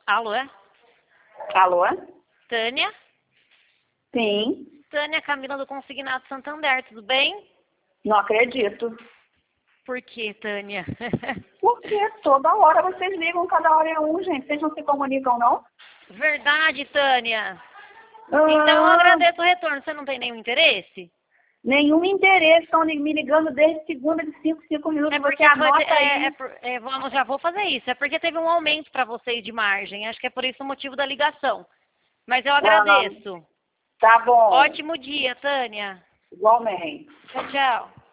Alô? Alô? Tânia? Sim. Tânia, Camila do Consignado Santander, tudo bem? Não acredito. Por que, Tânia? Porque toda hora vocês ligam, cada hora é um, gente. Vocês não se comunicam, não? Verdade, Tânia. Então eu agradeço o retorno. Você não tem nenhum interesse? Nenhum interesse. Estão me ligando desde segunda de 5 minutos. É porque Você anota aí. vamos, já vou fazer isso. É porque teve um aumento para vocês de margem. Acho que é por isso o motivo da ligação. Mas eu agradeço. Tá bom. Ótimo dia, Tânia. Igualmente. Tchau, tchau.